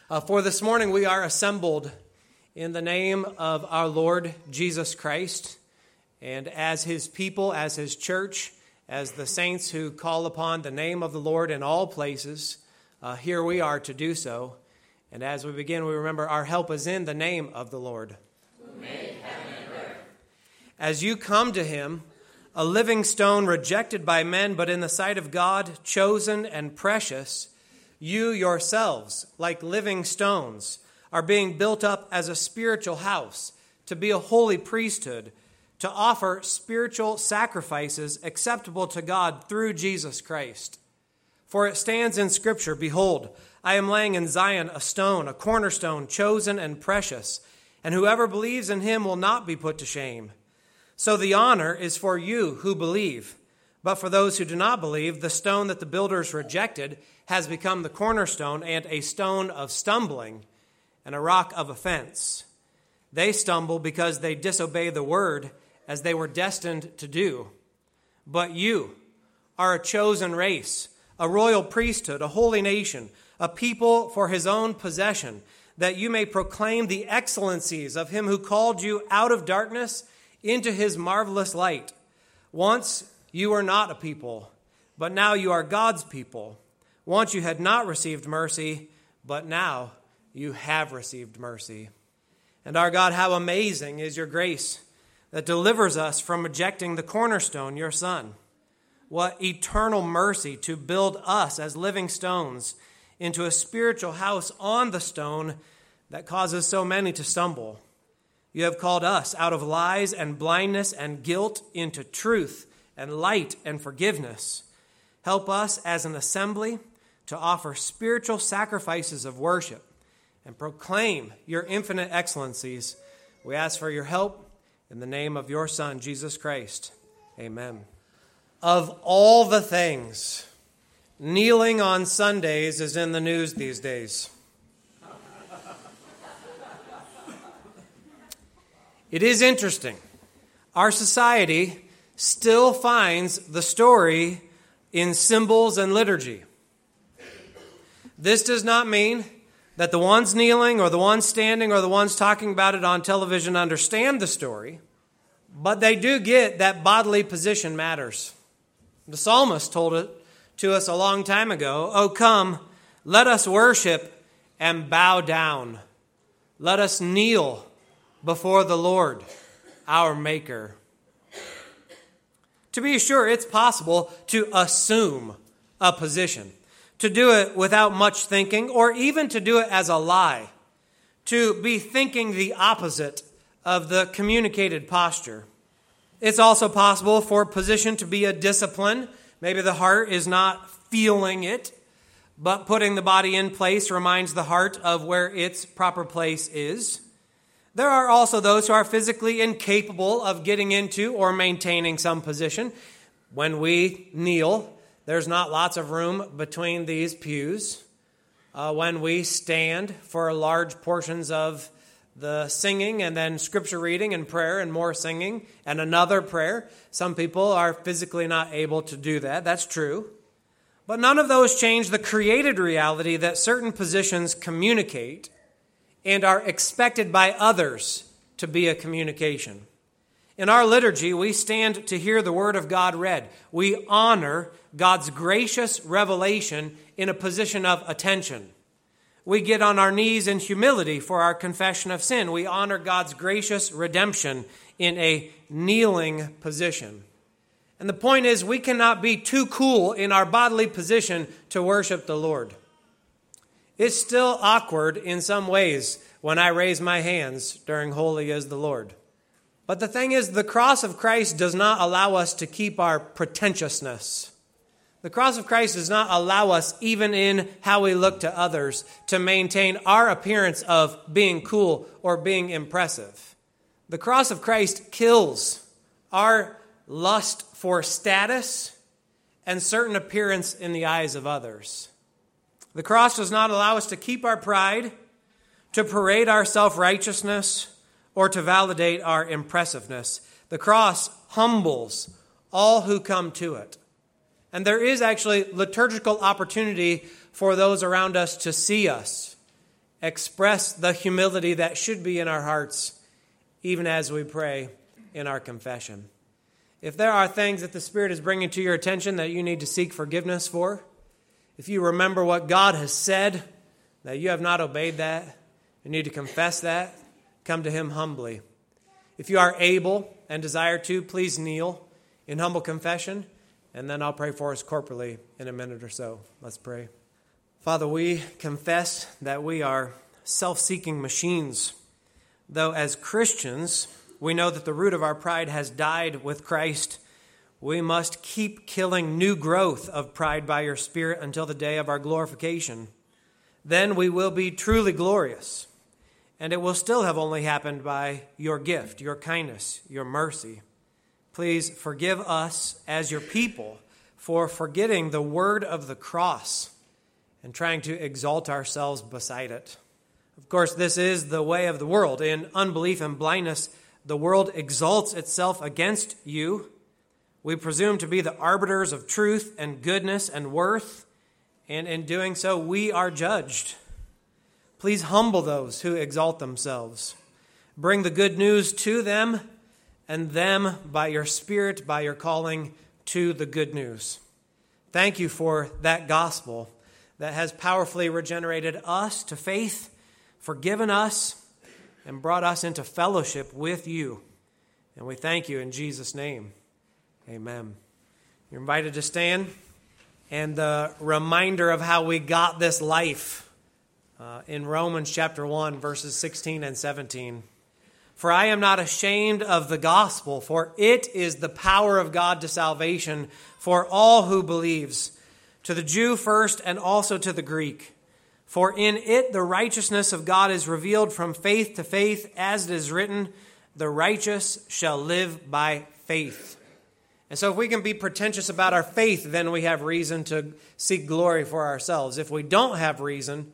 For this morning we are assembled in the name of our Lord Jesus Christ, and as His people, as His church, as the saints who call upon the name of the Lord in all places, here we are to do so. And as we begin, we remember our help is in the name of the Lord. Who made heaven and earth. As you come to Him, a living stone rejected by men, but in the sight of God, chosen and precious, you yourselves, like living stones, are being built up as a spiritual house, to be a holy priesthood, to offer spiritual sacrifices acceptable to God through Jesus Christ. For it stands in Scripture, "Behold, I am laying in Zion a stone, a cornerstone, chosen and precious, and whoever believes in Him will not be put to shame." So the honor is for you who believe. But for those who do not believe, the stone that the builders rejected has become the cornerstone and a stone of stumbling and a rock of offense. They stumble because they disobey the word as they were destined to do. But you are a chosen race, a royal priesthood, a holy nation, a people for His own possession, that you may proclaim the excellencies of Him who called you out of darkness into His marvelous light. Once you were not a people, but now you are God's people. Once you had not received mercy, but now you have received mercy. And our God, how amazing is your grace that delivers us from rejecting the cornerstone, your Son. What eternal mercy to build us as living stones into a spiritual house on the stone that causes so many to stumble. You have called us out of lies and blindness and guilt into truth and light and forgiveness. Help us as an assembly to offer spiritual sacrifices of worship and proclaim your infinite excellencies. We ask for your help in the name of your Son, Jesus Christ. Amen. Of all the things, kneeling on Sundays is in the news these days. It is interesting. Our society still finds the story in symbols and liturgy. This does not mean that the ones kneeling or the ones standing or the ones talking about it on television understand the story, but they do get that bodily position matters. The psalmist told it to us a long time ago. "Oh, come, let us worship and bow down. Let us kneel before the Lord, our Maker." To be sure, it's possible to assume a position, to do it without much thinking, or even to do it as a lie, to be thinking the opposite of the communicated posture. It's also possible for position to be a discipline. Maybe the heart is not feeling it, but putting the body in place reminds the heart of where its proper place is. There are also those who are physically incapable of getting into or maintaining some position. When we kneel, there's not lots of room between these pews. When we stand for large portions of the singing and then scripture reading and prayer and more singing and another prayer, some people are physically not able to do that. That's true. But none of those change the created reality that certain positions communicate and are expected by others to be a communication. In our liturgy, we stand to hear the Word of God read. We honor God's gracious revelation in a position of attention. We get on our knees in humility for our confession of sin. We honor God's gracious redemption in a kneeling position. And the point is, we cannot be too cool in our bodily position to worship the Lord. It's still awkward in some ways when I raise my hands during Holy is the Lord. But the thing is, the cross of Christ does not allow us to keep our pretentiousness. The cross of Christ does not allow us, even in how we look to others, to maintain our appearance of being cool or being impressive. The cross of Christ kills our lust for status and certain appearance in the eyes of others. The cross does not allow us to keep our pride, to parade our self-righteousness, or to validate our impressiveness. The cross humbles all who come to it. And there is actually liturgical opportunity for those around us to see us express the humility that should be in our hearts, even as we pray in our confession. If there are things that the Spirit is bringing to your attention that you need to seek forgiveness for, if you remember what God has said, that you have not obeyed that, you need to confess that, come to Him humbly. If you are able and desire to, please kneel in humble confession, and then I'll pray for us corporately in a minute or so. Let's pray. Father, we confess that we are self-seeking machines, though as Christians, we know that the root of our pride has died with Christ. We must keep killing new growth of pride by your Spirit until the day of our glorification. Then we will be truly glorious, and it will still have only happened by your gift, your kindness, your mercy. Please forgive us as your people for forgetting the word of the cross and trying to exalt ourselves beside it. Of course, this is the way of the world. In unbelief and blindness, the world exalts itself against you. We presume to be the arbiters of truth and goodness and worth, and in doing so, we are judged. Please humble those who exalt themselves. Bring the good news to them, and them by your Spirit, by your calling, to the good news. Thank you for that gospel that has powerfully regenerated us to faith, forgiven us, and brought us into fellowship with you. And we thank you in Jesus' name. Amen. You're invited to stand. And the reminder of how we got this life in Romans chapter 1, verses 16 and 17. For I am not ashamed of the gospel, for it is the power of God to salvation for all who believes, to the Jew first and also to the Greek. For in it the righteousness of God is revealed from faith to faith, as it is written, the righteous shall live by faith. And so if we can be pretentious about our faith, then we have reason to seek glory for ourselves. If we don't have reason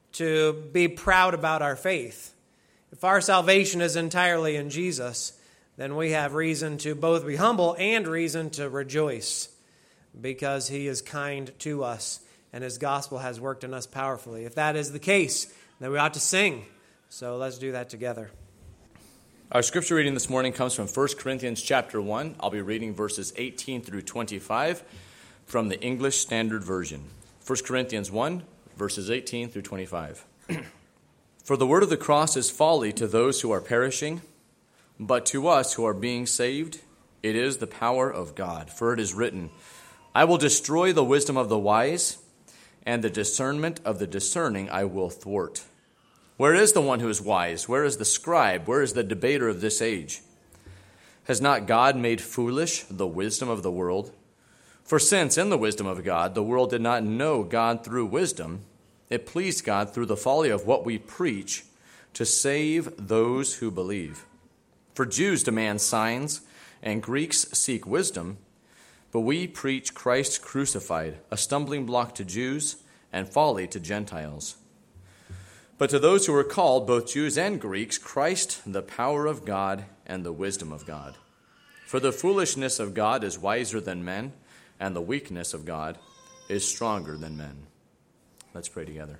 to be proud about our faith, if our salvation is entirely in Jesus, then we have reason to both be humble and reason to rejoice, because He is kind to us and His gospel has worked in us powerfully. If that is the case, then we ought to sing. So let's do that together. Our scripture reading this morning comes from 1 Corinthians chapter 1. I'll be reading verses 18 through 25 from the English Standard Version. 1 Corinthians 1, verses 18 through 25. For the word of the cross is folly to those who are perishing, but to us who are being saved, it is the power of God. For it is written, I will destroy the wisdom of the wise, and the discernment of the discerning I will thwart. Where is the one who is wise? Where is the scribe? Where is the debater of this age? Has not God made foolish the wisdom of the world? For since in the wisdom of God the world did not know God through wisdom, it pleased God through the folly of what we preach to save those who believe. For Jews demand signs, and Greeks seek wisdom, but we preach Christ crucified, a stumbling block to Jews and folly to Gentiles. But to those who are called, both Jews and Greeks, Christ, the power of God and the wisdom of God. For the foolishness of God is wiser than men, and the weakness of God is stronger than men. Let's pray together.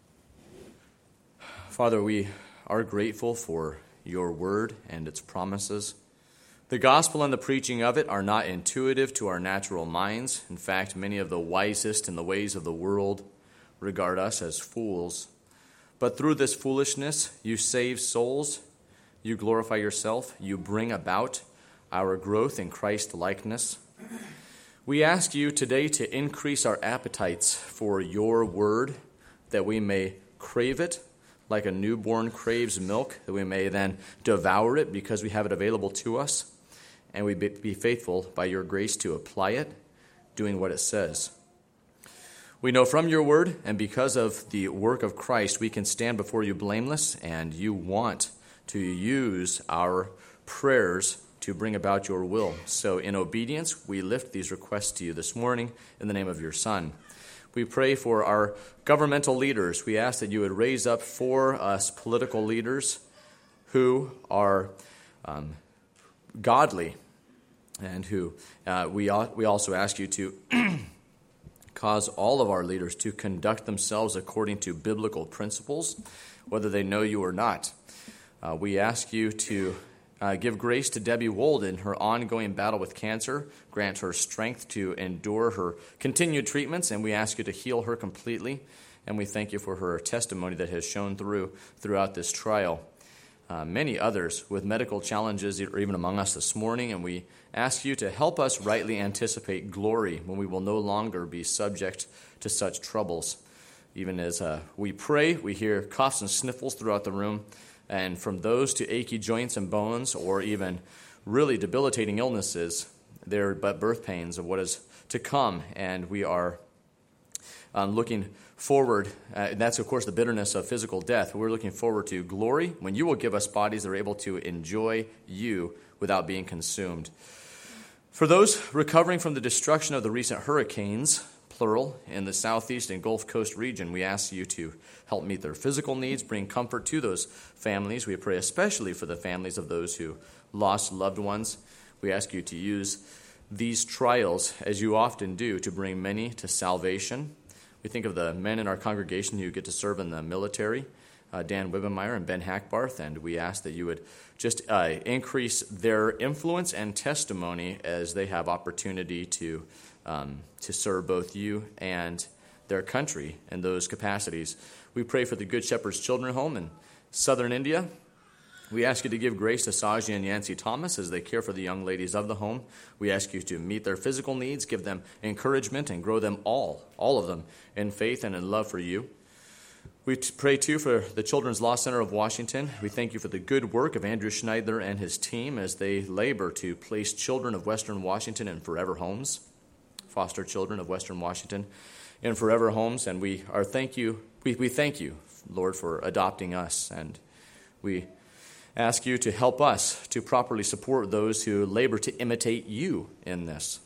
Father, we are grateful for your word and its promises. The gospel and the preaching of it are not intuitive to our natural minds. In fact, many of the wisest in the ways of the world regard us as fools. But through this foolishness, you save souls, you glorify yourself, you bring about our growth in Christ-likeness. We ask you today to increase our appetites for your word, that we may crave it like a newborn craves milk, that we may then devour it because we have it available to us, and we be faithful by your grace to apply it, doing what it says. We know from your word, and because of the work of Christ, we can stand before you blameless, and you want to use our prayers to bring about your will. So in obedience, we lift these requests to you this morning in the name of your Son. We pray for our governmental leaders. We ask that you would raise up for us political leaders who are godly, and who we also ask you to Cause all of our leaders to conduct themselves according to biblical principles, whether they know you or not. We ask you to give grace to Debbie Wold in her ongoing battle with cancer. Grant her strength to endure her continued treatments, and we ask you to heal her completely. And we thank you for her testimony that has shown throughout this trial. Many others with medical challenges are even among us this morning, and we ask you to help us rightly anticipate glory when we will no longer be subject to such troubles. Even as we pray, we hear coughs and sniffles throughout the room, and from those to achy joints and bones, or even really debilitating illnesses, they're but birth pains of what is to come, and we are looking forward, and that's of course the bitterness of physical death. We're looking forward to glory when you will give us bodies that are able to enjoy you without being consumed. For those recovering from the destruction of the recent hurricanes, plural, in the southeast and Gulf Coast region, we ask you to help meet their physical needs, bring comfort to those families. We pray especially for the families of those who lost loved ones. We ask you to use these trials, as you often do, to bring many to salvation. We think of the men in our congregation who get to serve in the military, Dan Wibbenmeyer and Ben Hackbarth, and we ask that you would just increase their influence and testimony as they have opportunity to serve both you and their country in those capacities. We pray for the Good Shepherd's Children's Home in southern India. We ask you to give grace to Saji and Yancy Thomas as they care for the young ladies of the home. We ask you to meet their physical needs, give them encouragement, and grow them all of them, in faith and in love for you. We pray, too, for the Children's Law Center of Washington. We thank you for the good work of Andrew Schneider and his team as they labor to place children of Western Washington in forever homes, foster children of Western Washington in forever homes. And we thank you, Lord, for adopting us. And we ask you to help us to properly support those who labor to imitate you in this.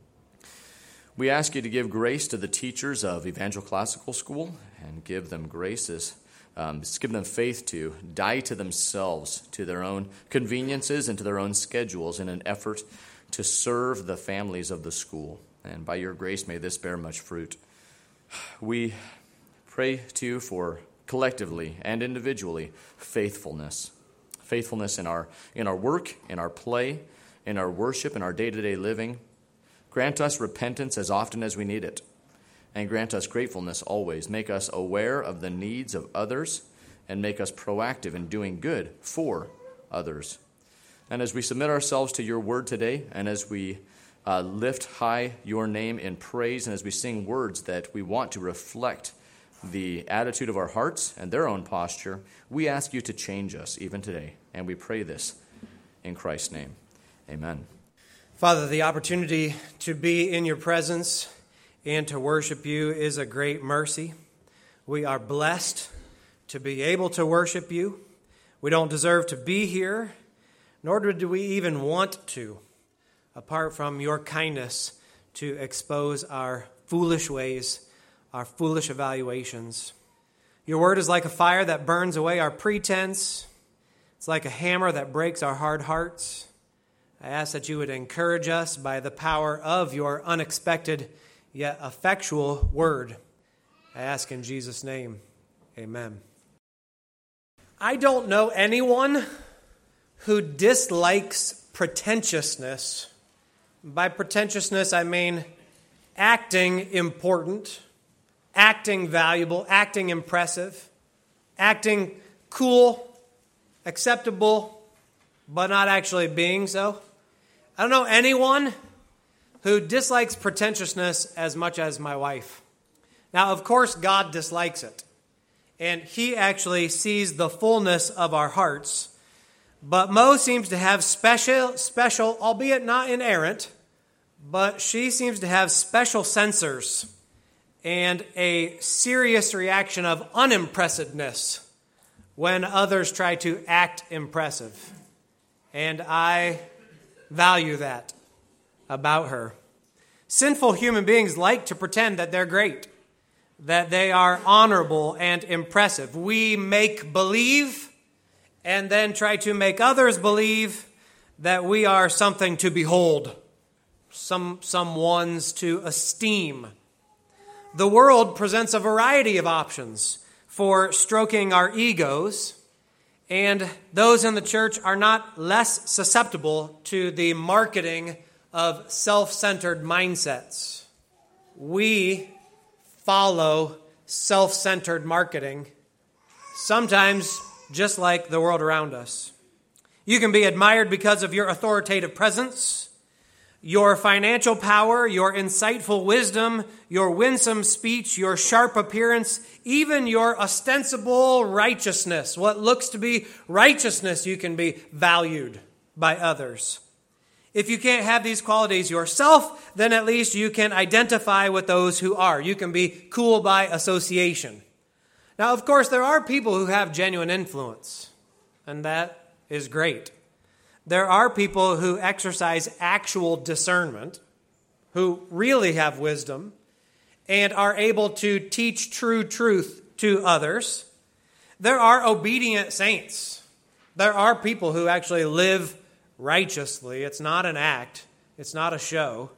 We ask you to give grace to the teachers of Evangel Classical School and give them graces, give them faith to die to themselves, to their own conveniences and to their own schedules in an effort to serve the families of the school. And by your grace, may this bear much fruit. We pray, too, for collectively and individually faithfulness. Faithfulness in our work, in our play, in our worship, in our day-to-day living. Grant us repentance as often as we need it, and grant us gratefulness always. Make us aware of the needs of others, and make us proactive in doing good for others. And as we submit ourselves to your word today, and as we lift high your name in praise, and as we sing words that we want to reflect the attitude of our hearts and their own posture, we ask you to change us even today. And we pray this in Christ's name. Amen. Father, the opportunity to be in your presence and to worship you is a great mercy. We are blessed to be able to worship you. We don't deserve to be here, nor do we even want to, apart from your kindness to expose our foolish ways, our foolish evaluations. Your word is like a fire that burns away our pretense. It's like a hammer that breaks our hard hearts. I ask that you would encourage us by the power of your unexpected yet effectual word. I ask in Jesus' name, amen. I don't know anyone who dislikes pretentiousness. By pretentiousness, I mean acting important, acting valuable, acting impressive, acting cool, acceptable, but not actually being so. I don't know anyone who dislikes pretentiousness as much as my wife. Now, of course, God dislikes it, and he actually sees the fullness of our hearts. But Mo seems to have special, albeit not inerrant, but she seems to have special sensors and a serious reaction of unimpressiveness when others try to act impressive. And I value that about her. Sinful human beings like to pretend that they're great, that they are honorable and impressive. We make believe and then try to make others believe that we are something to behold, some ones to esteem. The world presents a variety of options for stroking our egos, and those in the church are not less susceptible to the marketing of self-centered mindsets. We follow self-centered marketing, sometimes just like the world around us. You can be admired because of your authoritative presence, your financial power, your insightful wisdom, your winsome speech, your sharp appearance, even your ostensible righteousness. What looks to be righteousness, you can be valued by others. If you can't have these qualities yourself, then at least you can identify with those who are. You can be cool by association. Now, of course, there are people who have genuine influence, and that is great. There are people who exercise actual discernment, who really have wisdom, and are able to teach true truth to others. There are obedient saints. There are people who actually live righteously. It's not an act. It's not a show.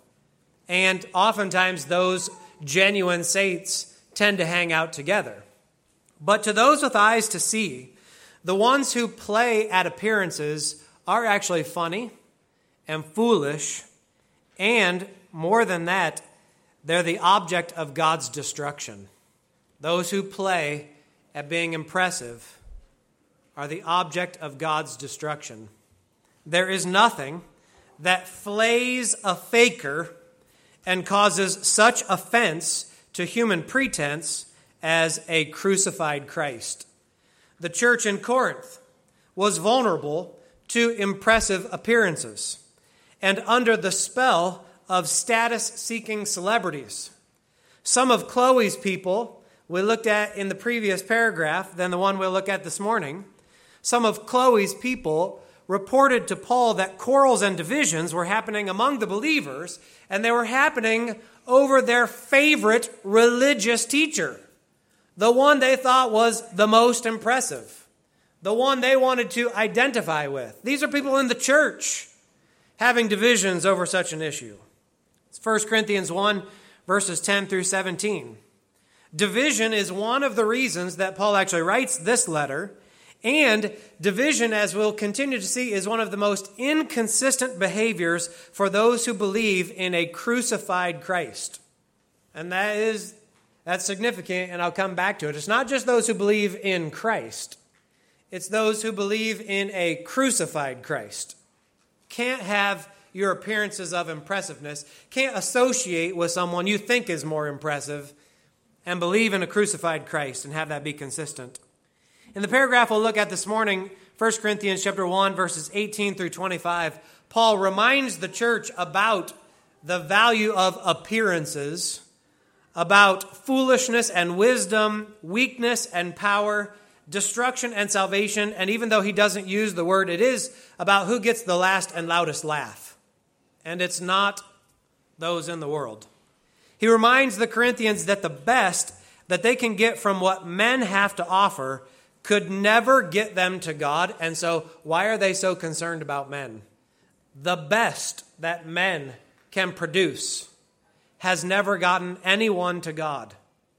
And oftentimes those genuine saints tend to hang out together. But to those with eyes to see, the ones who play at appearances are actually funny and foolish, and more than that, they're the object of God's destruction. Those who play at being impressive are the object of God's destruction. There is nothing that flays a faker and causes such offense to human pretense as a crucified Christ. The church in Corinth was vulnerable to impressive appearances and under the spell of status-seeking celebrities. Some of Chloe's people we looked at in the previous paragraph than the one we'll look at this morning. Some of Chloe's people reported to Paul that quarrels and divisions were happening among the believers, and they were happening over their favorite religious teacher, the one they thought was the most impressive, the one they wanted to identify with. These are people in the church having divisions over such an issue. It's 1 Corinthians 1, verses 10 through 17. Division is one of the reasons that Paul actually writes this letter, and division, as we'll continue to see, is one of the most inconsistent behaviors for those who believe in a crucified Christ. And that's significant, and I'll come back to it. It's not just those who believe in Christ. It's those who believe in a crucified Christ. Can't have your appearances of impressiveness, can't associate with someone you think is more impressive, and believe in a crucified Christ and have that be consistent. In the paragraph we'll look at this morning, 1 Corinthians chapter 1, verses 18 through 25, Paul reminds the church about the value of appearances, about foolishness and wisdom, weakness and power, destruction and salvation, and even though he doesn't use the word, it is about who gets the last and loudest laugh. And it's not those in the world. He reminds the Corinthians that the best that they can get from what men have to offer could never get them to God, and so why are they so concerned about men? The best that men can produce has never gotten anyone to God,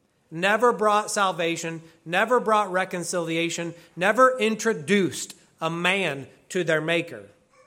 never brought salvation, never brought reconciliation, never introduced a man to their Maker.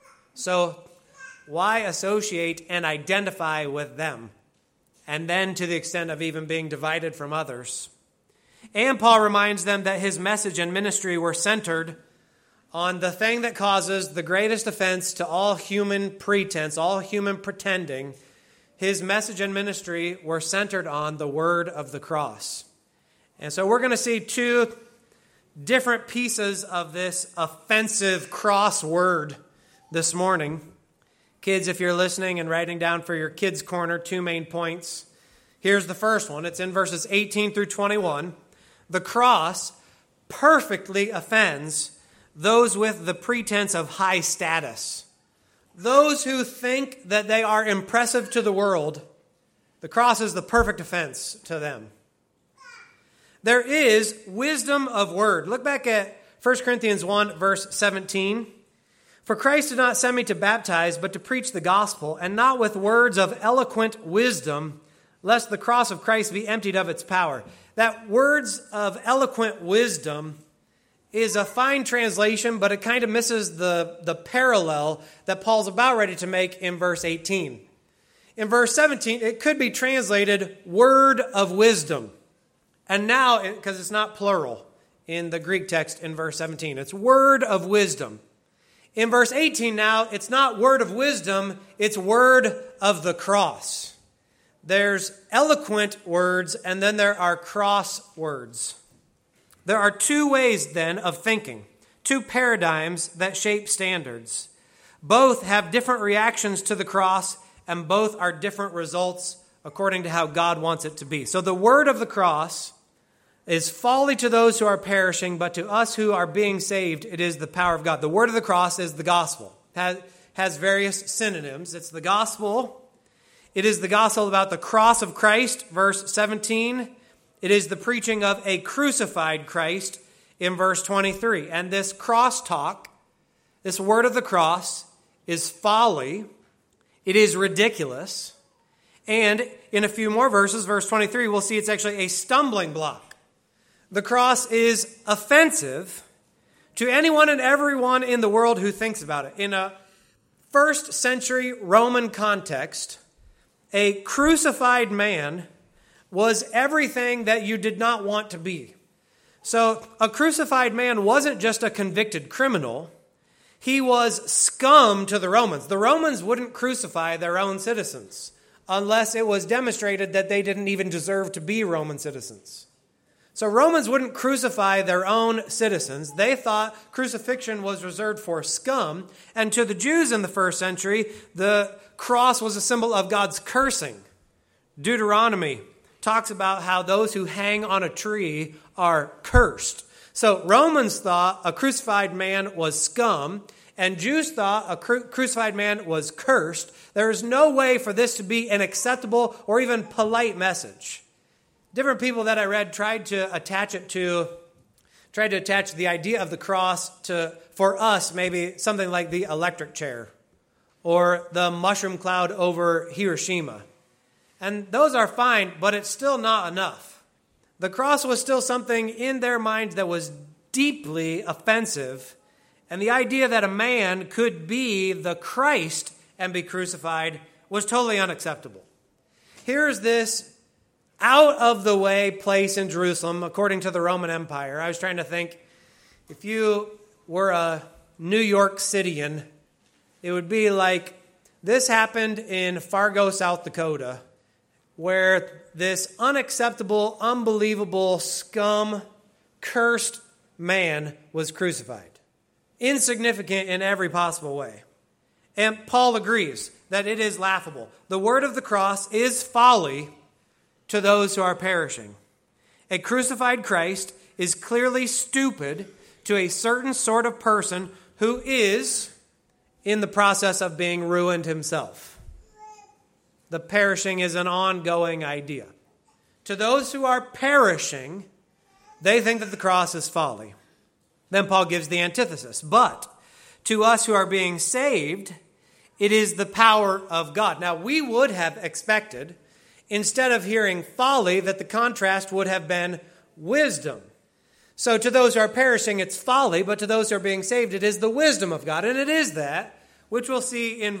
So why associate and identify with them? And then to the extent of even being divided from others. And Paul reminds them that his message and ministry were centered on the thing that causes the greatest offense to all human pretense, all human pretending. His message and ministry were centered on the word of the cross. And so we're going to see two different pieces of this offensive cross word this morning. Kids, if you're listening and writing down for your kids' corner, two main points. Here's the first one. It's in verses 18 through 21. The cross perfectly offends those with the pretense of high status. Those who think that they are impressive to the world, the cross is the perfect offense to them. There is wisdom of word. Look back at 1 Corinthians 1, verse 17. For Christ did not send me to baptize, but to preach the gospel, and not with words of eloquent wisdom, lest the cross of Christ be emptied of its power. That words of eloquent wisdom is a fine translation, but it kind of misses the parallel that Paul's about ready to make in verse 18. In verse 17, it could be translated word of wisdom. And now, because it's not plural in the Greek text in verse 17, it's word of wisdom. In verse 18 now, it's not word of wisdom, it's word of the cross. There's eloquent words, and then there are cross words. There are two ways, then, of thinking, two paradigms that shape standards. Both have different reactions to the cross, and both are different results according to how God wants it to be. So the word of the cross is folly to those who are perishing, but to us who are being saved, it is the power of God. The word of the cross is the gospel. It has various synonyms. It's the gospel. It is the gospel about the cross of Christ, verse 17. It is the preaching of a crucified Christ in verse 23. And this cross talk, this word of the cross, is folly. It is ridiculous. And in a few more verses, verse 23, we'll see it's actually a stumbling block. The cross is offensive to anyone and everyone in the world who thinks about it. In a first century Roman context, a crucified man was everything that you did not want to be. So a crucified man wasn't just a convicted criminal. He was scum to the Romans. The Romans wouldn't crucify their own citizens unless it was demonstrated that they didn't even deserve to be Roman citizens. So Romans wouldn't crucify their own citizens. They thought crucifixion was reserved for scum. And to the Jews in the first century, the cross was a symbol of God's cursing. Deuteronomy talks about how those who hang on a tree are cursed. So Romans thought a crucified man was scum, and Jews thought a crucified man was cursed. There is no way for this to be an acceptable or even polite message. Different people that I read tried to attach the idea of the cross to, for us, maybe something like the electric chair or the mushroom cloud over Hiroshima. And those are fine, but it's still not enough. The cross was still something in their minds that was deeply offensive, and the idea that a man could be the Christ and be crucified was totally unacceptable. Here's this out-of-the-way place in Jerusalem, according to the Roman Empire. I was trying to think, if you were a New York Cityan, it would be like, this happened in Fargo, South Dakota, where this unacceptable, unbelievable, scum, cursed man was crucified. Insignificant in every possible way. And Paul agrees that it is laughable. The word of the cross is folly to those who are perishing. A crucified Christ is clearly stupid to a certain sort of person who is in the process of being ruined himself. The perishing is an ongoing idea. To those who are perishing, they think that the cross is folly. Then Paul gives the antithesis. But to us who are being saved, it is the power of God. Now, we would have expected, instead of hearing folly, that the contrast would have been wisdom. So to those who are perishing, it's folly, but to those who are being saved, it is the wisdom of God. And it is that, which we'll see in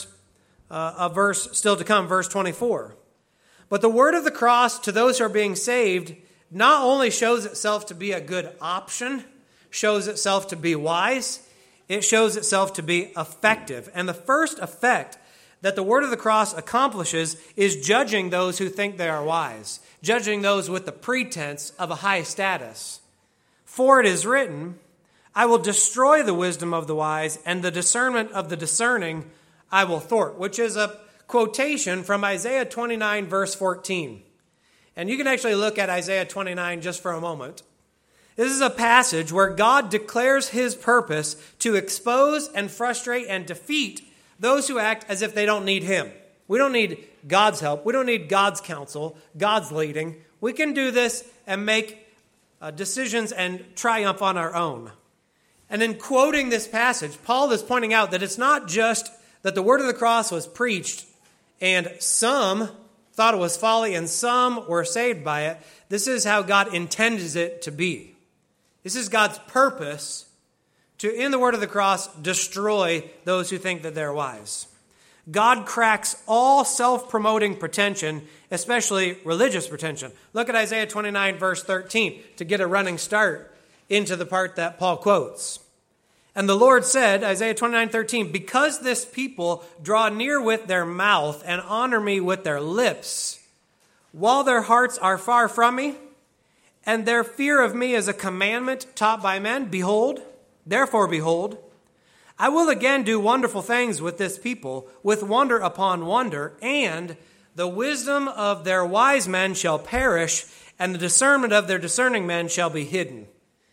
a verse still to come, verse 24. But the word of the cross to those who are being saved not only shows itself to be a good option, shows itself to be wise, it shows itself to be effective. And the first effect that the word of the cross accomplishes is judging those who think they are wise, judging those with the pretense of a high status. For it is written, I will destroy the wisdom of the wise, and the discernment of the discerning I will thwart, which is a quotation from Isaiah 29, verse 14. And you can actually look at Isaiah 29 just for a moment. This is a passage where God declares his purpose to expose and frustrate and defeat those who act as if they don't need him. We don't need God's help. We don't need God's counsel, God's leading. We can do this and make decisions and triumph on our own. And in quoting this passage, Paul is pointing out that it's not just that the word of the cross was preached and some thought it was folly, and some were saved by it. This is how God intends it to be. This is God's purpose to, in the word of the cross, destroy those who think that they're wise. God cracks all self-promoting pretension, especially religious pretension. Look at Isaiah 29, verse 13, to get a running start into the part that Paul quotes. And the Lord said, Isaiah 29:13, because this people draw near with their mouth and honor me with their lips, while their hearts are far from me, and their fear of me is a commandment taught by men, therefore behold, I will again do wonderful things with this people, with wonder upon wonder, and the wisdom of their wise men shall perish, and the discernment of their discerning men shall be hidden.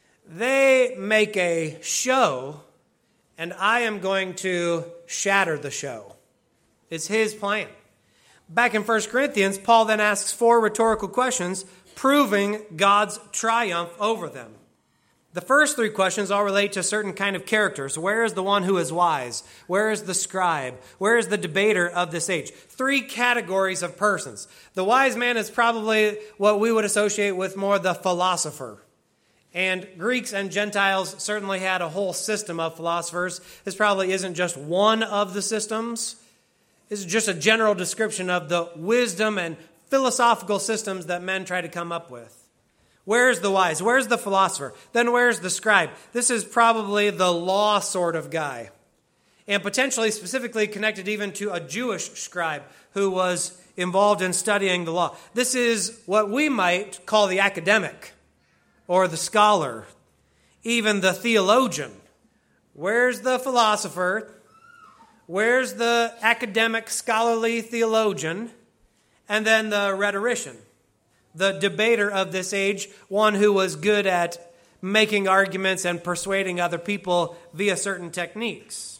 They make a show, and I am going to shatter the show. It's his plan. Back in 1 Corinthians, Paul then asks 4 rhetorical questions, proving God's triumph over them. The first 3 questions all relate to certain kind of characters. Where is the one who is wise? Where is the scribe? Where is the debater of this age? 3 categories of persons. The wise man is probably what we would associate with more the philosopher. And Greeks and Gentiles certainly had a whole system of philosophers. This probably isn't just one of the systems. This is just a general description of the wisdom and philosophical systems that men try to come up with. Where's the wise? Where's the philosopher? Then where's the scribe? This is probably the law sort of guy. And potentially specifically connected even to a Jewish scribe who was involved in studying the law. This is what we might call the academic or the scholar, even the theologian. Where's the philosopher? Where's the academic, scholarly theologian? And then the rhetorician. The debater of this age, one who was good at making arguments and persuading other people via certain techniques.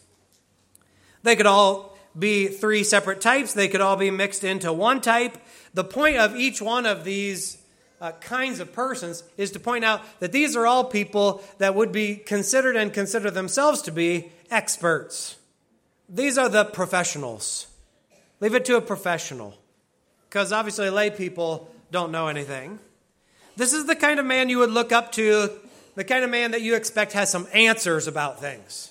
They could all be 3 separate types. They could all be mixed into one type. The point of each one of these kinds of persons is to point out that these are all people that would be considered and consider themselves to be experts. These are the professionals. Leave it to a professional, because obviously lay people don't know anything. This is the kind of man you would look up to, the kind of man that you expect has some answers about things.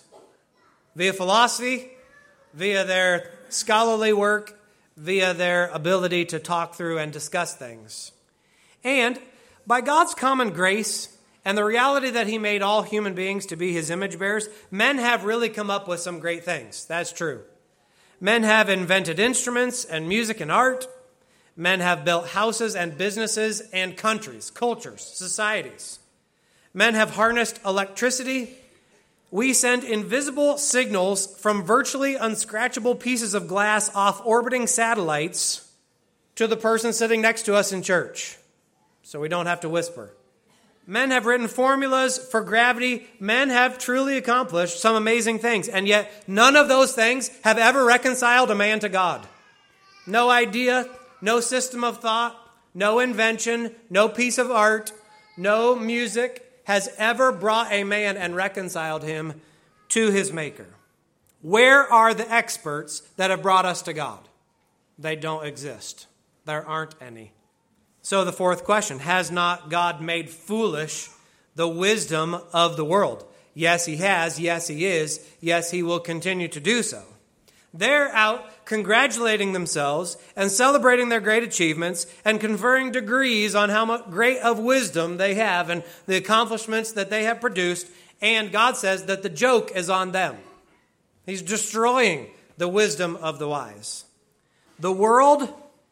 Via philosophy, via their scholarly work, via their ability to talk through and discuss things. And by God's common grace and the reality that he made all human beings to be his image bearers, men have really come up with some great things. That's true. Men have invented instruments and music and art. Men have built houses and businesses and countries, cultures, societies. Men have harnessed electricity. We send invisible signals from virtually unscratchable pieces of glass off orbiting satellites to the person sitting next to us in church, so we don't have to whisper. Men have written formulas for gravity. Men have truly accomplished some amazing things, and yet none of those things have ever reconciled a man to God. No idea, no system of thought, no invention, no piece of art, no music has ever brought a man and reconciled him to his Maker. Where are the experts that have brought us to God? They don't exist. There aren't any. So the 4th question, has not God made foolish the wisdom of the world? Yes, he has. Yes, he is. Yes, he will continue to do so. They're out congratulating themselves and celebrating their great achievements and conferring degrees on how much great of wisdom they have and the accomplishments that they have produced. And God says that the joke is on them. He's destroying the wisdom of the wise. The world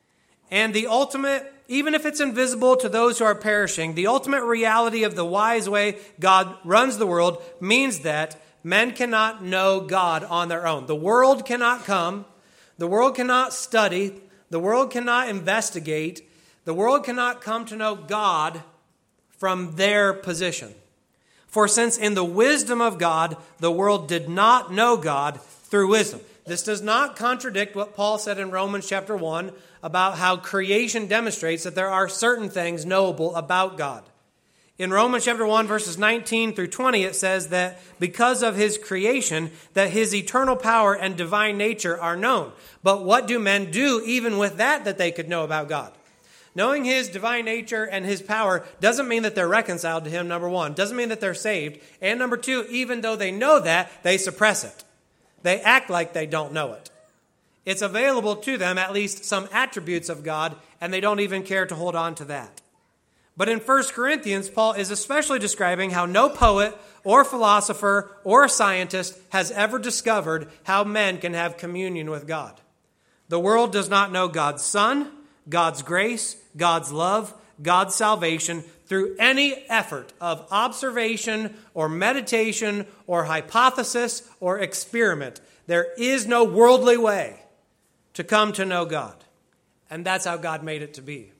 and the ultimate, even if it's invisible to those who are perishing, the ultimate reality of the wise way God runs the world means that men cannot know God on their own. The world cannot come. The world cannot study. The world cannot investigate. The world cannot come to know God from their position. For since in the wisdom of God, the world did not know God through wisdom. This does not contradict what Paul said in Romans chapter 1 about how creation demonstrates that there are certain things knowable about God. In Romans chapter 1, verses 19 through 20, it says that because of his creation, that his eternal power and divine nature are known. But what do men do even with that they could know about God? Knowing his divine nature and his power doesn't mean that they're reconciled to him, number one. Doesn't mean that they're saved. And number two, even though they know that, they suppress it. They act like they don't know it. It's available to them, at least some attributes of God, and they don't even care to hold on to that. But in 1 Corinthians, Paul is especially describing how no poet or philosopher or scientist has ever discovered how men can have communion with God. The world does not know God's Son, God's grace, God's love, God's salvation through any effort of observation or meditation or hypothesis or experiment. There is no worldly way to come to know God. And that's how God made it to be.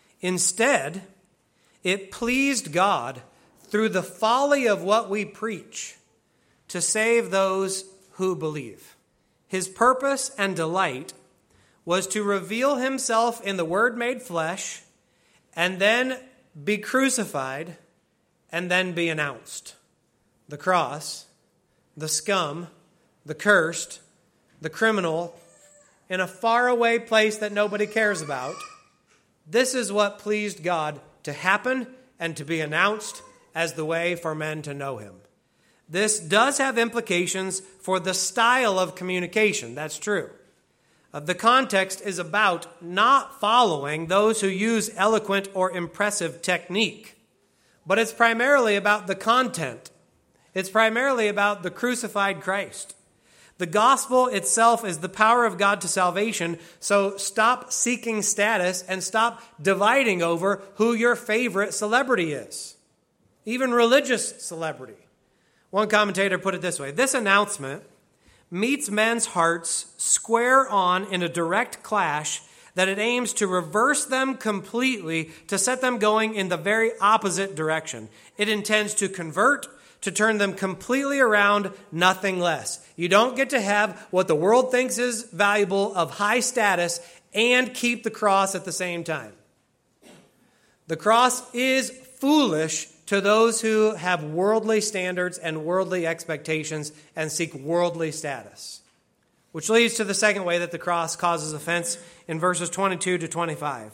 Instead, it pleased God through the folly of what we preach to save those who believe. His purpose and delight was to reveal himself in the Word made flesh and then be crucified and then be announced. The cross, the scum, the cursed, the criminal, in a faraway place that nobody cares about. This is what pleased God to happen and to be announced as the way for men to know him. This does have implications for the style of communication. That's true. The context is about not following those who use eloquent or impressive technique. But it's primarily about the content. It's primarily about the crucified Christ. The gospel itself is the power of God to salvation, so stop seeking status and stop dividing over who your favorite celebrity is, even religious celebrity. One commentator put it this way: this announcement meets men's hearts square on in a direct clash that it aims to reverse them completely, to set them going in the very opposite direction. It intends to convert, to turn them completely around, nothing less. You don't get to have what the world thinks is valuable of high status and keep the cross at the same time. The cross is foolish to those who have worldly standards and worldly expectations and seek worldly status. Which leads to the second way that the cross causes offense in verses 22 to 25.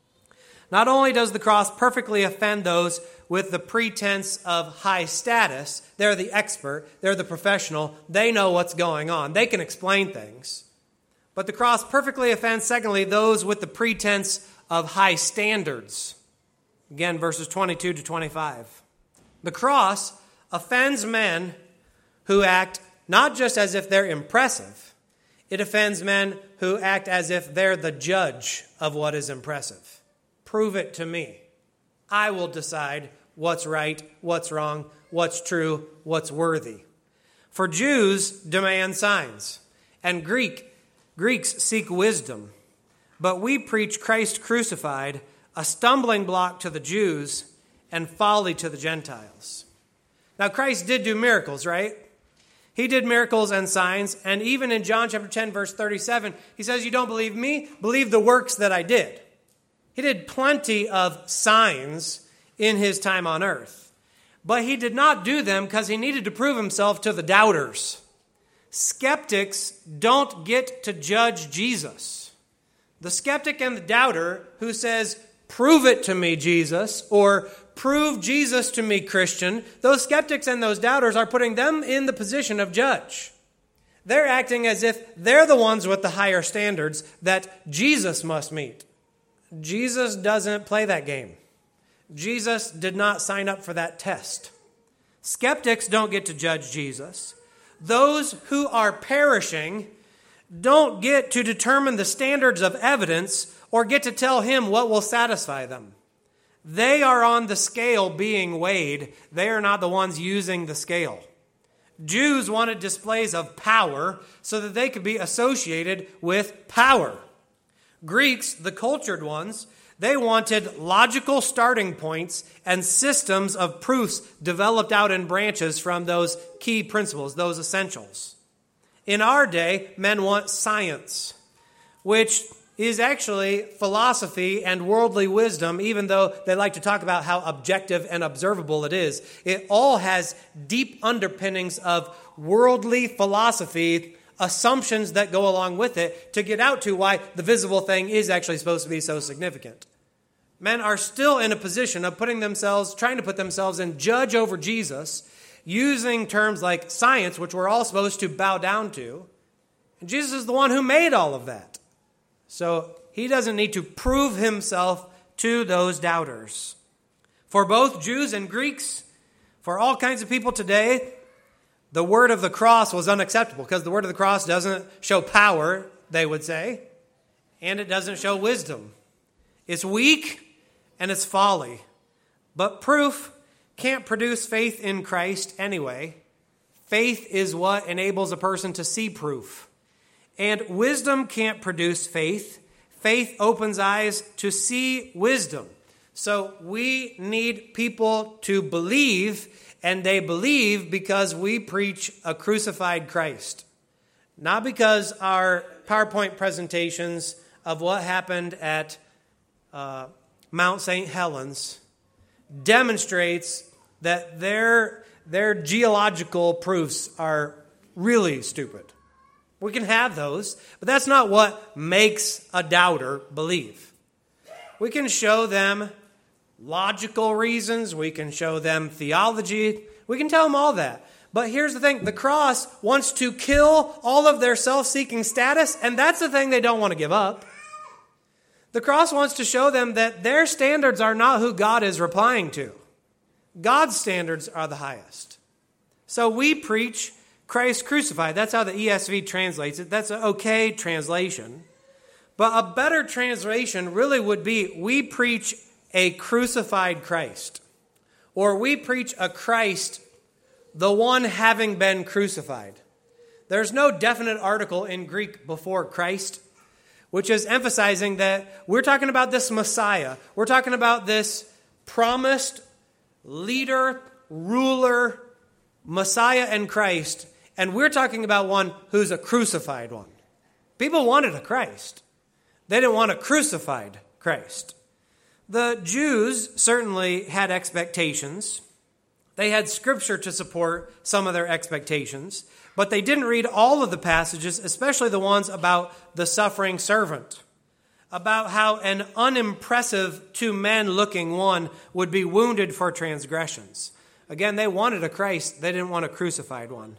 Not only does the cross perfectly offend those with the pretense of high status, they're the expert, they're the professional, they know what's going on, they can explain things. But the cross perfectly offends, secondly, those with the pretense of high standards. Again, verses 22 to 25. The cross offends men who act not just as if they're impressive, it offends men who act as if they're the judge of what is impressive. Prove it to me. I will decide what's right, what's wrong, what's true, what's worthy. For Jews demand signs, and Greeks seek wisdom. But we preach Christ crucified, a stumbling block to the Jews and folly to the Gentiles. Now, Christ did do miracles, right? He did miracles and signs, and even in John chapter 10, verse 37, he says, you don't believe me? Believe the works that I did. He did plenty of signs in his time on earth, but he did not do them because he needed to prove himself to the doubters. Skeptics don't get to judge Jesus. The skeptic and the doubter who says, prove it to me, Jesus, or prove Jesus to me, Christian, those skeptics and those doubters are putting them in the position of judge. They're acting as if they're the ones with the higher standards that Jesus must meet. Jesus doesn't play that game. Jesus did not sign up for that test. Skeptics don't get to judge Jesus. Those who are perishing don't get to determine the standards of evidence or get to tell him what will satisfy them. They are on the scale being weighed. They are not the ones using the scale. Jews wanted displays of power so that they could be associated with power. Greeks, the cultured ones, they wanted logical starting points and systems of proofs developed out in branches from those key principles, those essentials. In our day, men want science, which is actually philosophy and worldly wisdom, even though they like to talk about how objective and observable it is. It all has deep underpinnings of worldly philosophy, assumptions that go along with it to get out to why the visible thing is actually supposed to be so significant. Men are still in a position of trying to put themselves in judge over Jesus, using terms like science, which we're all supposed to bow down to. And Jesus is the one who made all of that. So he doesn't need to prove himself to those doubters. For both Jews and Greeks, for all kinds of people today, the word of the cross was unacceptable because the word of the cross doesn't show power, they would say, and it doesn't show wisdom. It's weak and it's folly. But proof can't produce faith in Christ anyway. Faith is what enables a person to see proof. And wisdom can't produce faith. Faith opens eyes to see wisdom. So we need people to believe, and they believe because we preach a crucified Christ. Not because our PowerPoint presentations of what happened at Mount St. Helens demonstrates that their geological proofs are really stupid. We can have those, but that's not what makes a doubter believe. We can show them logical reasons. We can show them theology. We can tell them all that. But here's the thing. The cross wants to kill all of their self-seeking status, and that's the thing they don't want to give up. The cross wants to show them that their standards are not who God is replying to. God's standards are the highest. So we preach Christ crucified. That's how the ESV translates it. That's an okay translation. But a better translation really would be, we preach a crucified Christ. Or we preach a Christ, the one having been crucified. There's no definite article in Greek before Christ, which is emphasizing that we're talking about this Messiah. We're talking about this promised leader, ruler, Messiah and Christ. And we're talking about one who's a crucified one. People wanted a Christ. They didn't want a crucified Christ. The Jews certainly had expectations. They had scripture to support some of their expectations, but they didn't read all of the passages, especially the ones about the suffering servant, about how an unimpressive to men looking one would be wounded for transgressions. Again, they wanted a Christ. They didn't want a crucified one.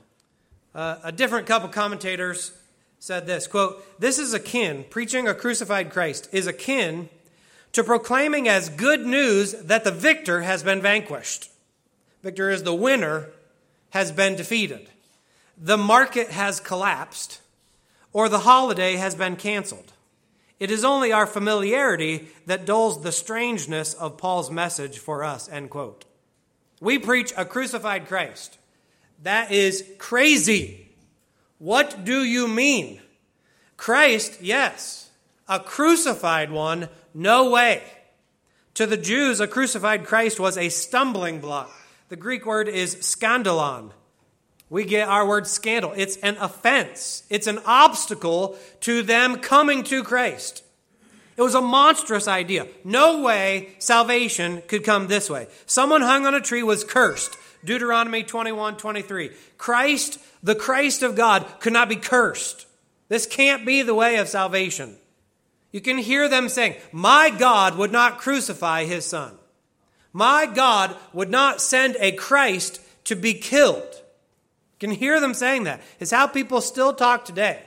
A different couple commentators said this, quote, "This is akin, preaching a crucified Christ, is akin to proclaiming as good news that the victor has been vanquished." Victor is the winner, has been defeated. The market has collapsed, or the holiday has been canceled. It is only our familiarity that dulls the strangeness of Paul's message for us, end quote. We preach a crucified Christ. That is crazy. What do you mean? Christ, yes. A crucified one, no way. To the Jews, a crucified Christ was a stumbling block. The Greek word is skandalon. We get our word scandal. It's an offense. It's an obstacle to them coming to Christ. It was a monstrous idea. No way salvation could come this way. Someone hung on a tree was cursed. Deuteronomy 21:23. Christ, the Christ of God, could not be cursed. This can't be the way of salvation. You can hear them saying, my God would not crucify his son. My God would not send a Christ to be killed. You can hear them saying that. It's how people still talk today.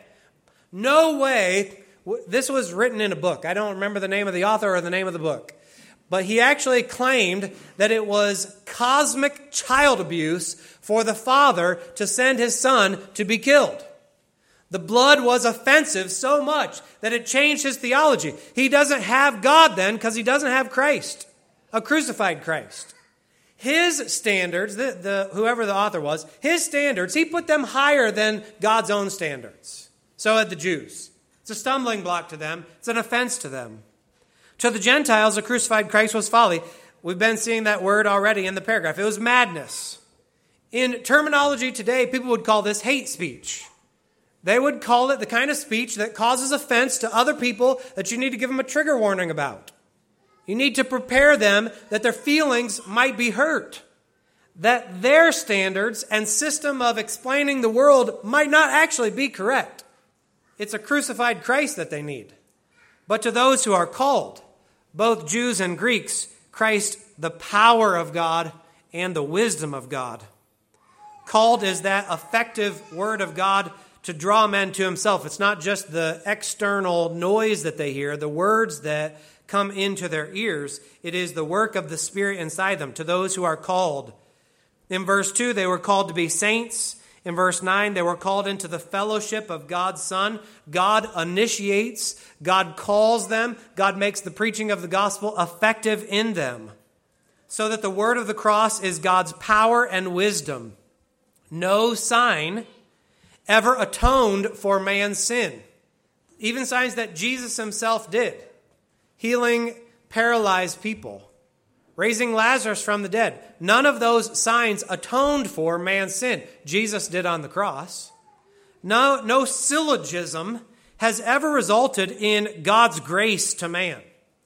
No way. This was written in a book. I don't remember the name of the author or the name of the book. But he actually claimed that it was cosmic child abuse for the father to send his son to be killed. The blood was offensive so much that it changed his theology. He doesn't have God then because he doesn't have Christ, a crucified Christ. His standards, whoever the author was, his standards, he put them higher than God's own standards. So had the Jews. It's a stumbling block to them. It's an offense to them. To the Gentiles, a crucified Christ was folly. We've been seeing that word already in the paragraph. It was madness. In terminology today, people would call this hate speech. They would call it the kind of speech that causes offense to other people that you need to give them a trigger warning about. You need to prepare them that their feelings might be hurt, that their standards and system of explaining the world might not actually be correct. It's a crucified Christ that they need. But to those who are called, both Jews and Greeks, Christ, the power of God and the wisdom of God. Called is that effective word of God to draw men to himself. It's not just the external noise that they hear, the words that come into their ears. It is the work of the Spirit inside them, to those who are called. In verse 2, they were called to be saints. In verse 9, they were called into the fellowship of God's Son. God initiates, God calls them, God makes the preaching of the gospel effective in them, so that the word of the cross is God's power and wisdom. No sign ever atoned for man's sin. Even signs that Jesus himself did. Healing paralyzed people. Raising Lazarus from the dead. None of those signs atoned for man's sin. Jesus did on the cross. No syllogism has ever resulted in God's grace to man.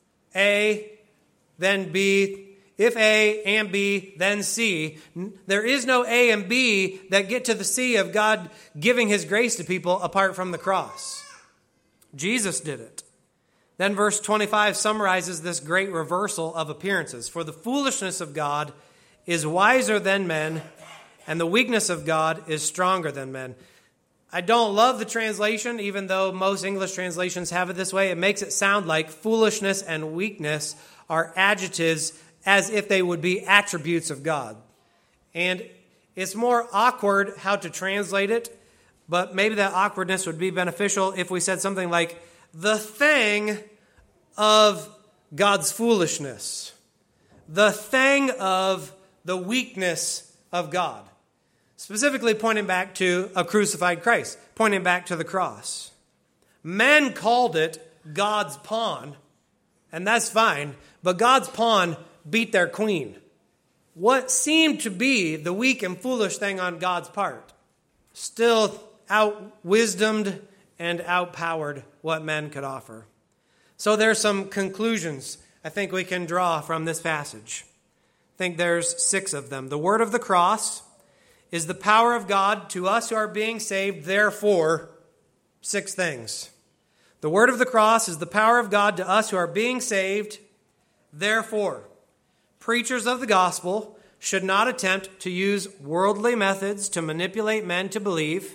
A, then B. If A and B, then C. There is no A and B that get to the C of God giving his grace to people apart from the cross. Jesus did it. Then verse 25 summarizes this great reversal of appearances. For the foolishness of God is wiser than men, and the weakness of God is stronger than men. I don't love the translation, even though most English translations have it this way. It makes it sound like foolishness and weakness are adjectives as if they would be attributes of God. And it's more awkward how to translate it, but maybe that awkwardness would be beneficial if we said something like, the thing of God's foolishness, the thing of the weakness of God. Specifically pointing back to a crucified Christ, pointing back to the cross. Men called it God's pawn, and that's fine, but God's pawn beat their queen. What seemed to be the weak and foolish thing on God's part still out-wisdomed and outpowered what men could offer. So there's some conclusions I think we can draw from this passage. I think there's 6 of them. The word of the cross is the power of God to us who are being saved, therefore, 6 things. The word of the cross is the power of God to us who are being saved, therefore. Preachers of the gospel should not attempt to use worldly methods to manipulate men to believe,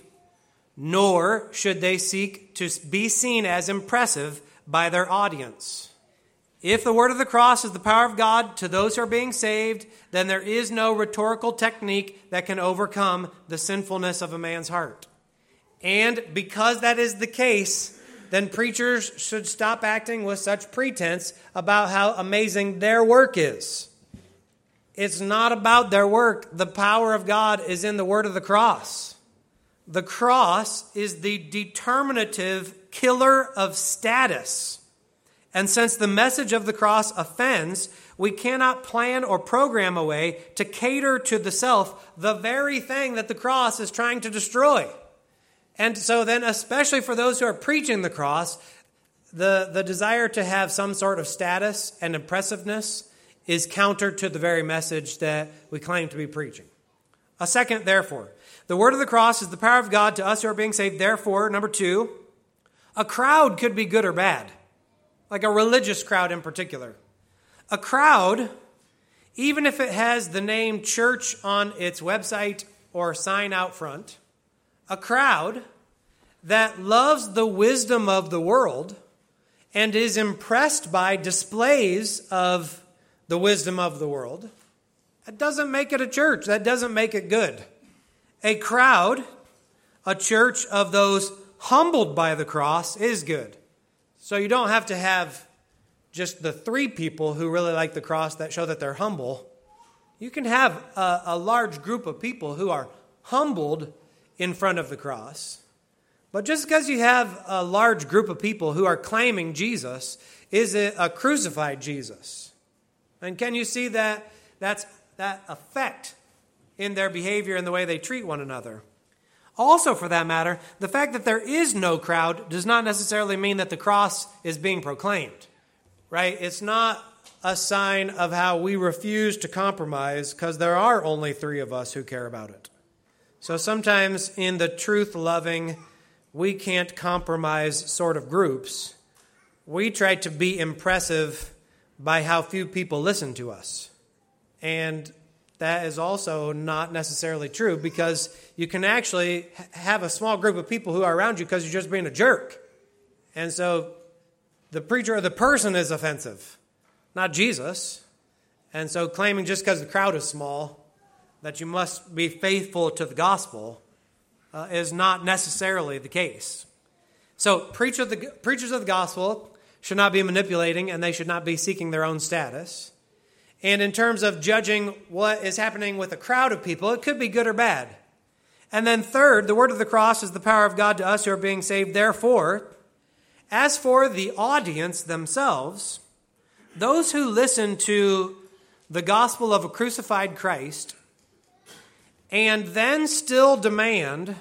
nor should they seek to be seen as impressive by their audience. If the word of the cross is the power of God to those who are being saved, then there is no rhetorical technique that can overcome the sinfulness of a man's heart. And because that is the case, then preachers should stop acting with such pretense about how amazing their work is. It's not about their work. The power of God is in the word of the cross. The cross is the determinative killer of status. And since the message of the cross offends, we cannot plan or program a way to cater to the self, the very thing that the cross is trying to destroy. And so then, especially for those who are preaching the cross, the desire to have some sort of status and impressiveness is counter to the very message that we claim to be preaching. A second, therefore. The word of the cross is the power of God to us who are being saved. Therefore, number 2, a crowd could be good or bad. Like a religious crowd in particular. A crowd, even if it has the name church on its website or sign out front, a crowd that loves the wisdom of the world and is impressed by displays of the wisdom of the world, that doesn't make it a church. That doesn't make it good. A crowd, a church of those humbled by the cross is good. So you don't have to have just the 3 people who really like the cross that show that they're humble. You can have a large group of people who are humbled in front of the cross. But just because you have a large group of people who are claiming Jesus, is it a crucified Jesus? And can you see that effect in their behavior and the way they treat one another? Also, for that matter, the fact that there is no crowd does not necessarily mean that the cross is being proclaimed, right? It's not a sign of how we refuse to compromise because there are only 3 of us who care about it. So sometimes in the truth-loving, we can't compromise sort of groups, we try to be impressive by how few people listen to us. And that is also not necessarily true because you can actually have a small group of people who are around you because you're just being a jerk. And so the preacher or the person is offensive, not Jesus. And so claiming just because the crowd is small that you must be faithful to the gospel is not necessarily the case. So preachers of the gospel should not be manipulating and they should not be seeking their own status. And in terms of judging what is happening with a crowd of people, it could be good or bad. And then third, the word of the cross is the power of God to us who are being saved. Therefore, as for the audience themselves, those who listen to the gospel of a crucified Christ and then still demand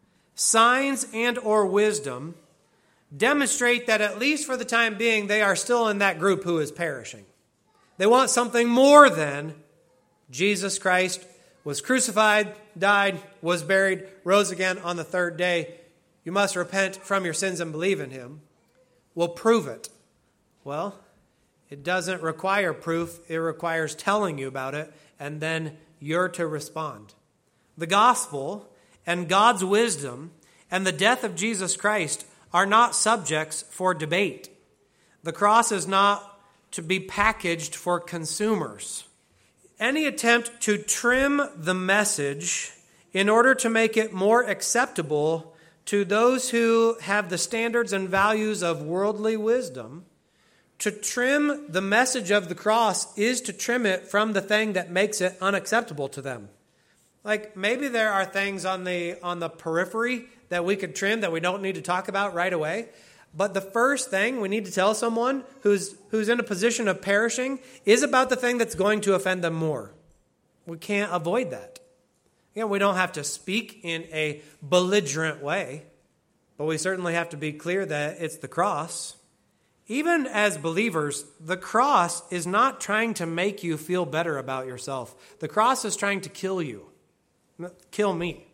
signs and or wisdom demonstrate that at least for the time being, they are still in that group who is perishing. They want something more than Jesus Christ was crucified, died, was buried, rose again on the 3rd day. You must repent from your sins and believe in him. We'll prove it. Well, it doesn't require proof. It requires telling you about it, and then you're to respond. The gospel and God's wisdom and the death of Jesus Christ are not subjects for debate. The cross is not to be packaged for consumers. Any attempt to trim the message in order to make it more acceptable to those who have the standards and values of worldly wisdom, to trim the message of the cross is to trim it from the thing that makes it unacceptable to them. Like maybe there are things on the periphery that we could trim that we don't need to talk about right away. But the first thing we need to tell someone who's in a position of perishing is about the thing that's going to offend them more. We can't avoid that. Again, we don't have to speak in a belligerent way, but we certainly have to be clear that it's the cross. Even as believers, the cross is not trying to make you feel better about yourself. The cross is trying to kill you, kill me.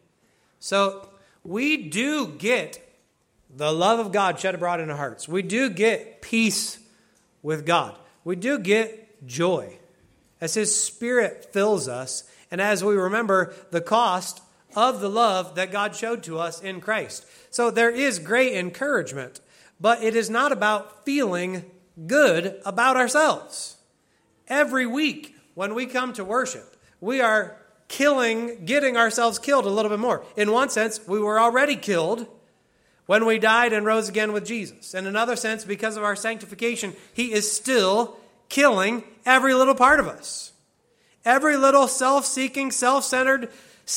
So we do get the love of God shed abroad in our hearts. We do get peace with God. We do get joy as his Spirit fills us and as we remember the cost of the love that God showed to us in Christ. So there is great encouragement, but it is not about feeling good about ourselves. Every week when we come to worship, we are getting ourselves killed a little bit more. In one sense, we were already killed when we died and rose again with Jesus. In another sense, because of our sanctification, he is still killing every little part of us. Every little self-seeking, self-centered,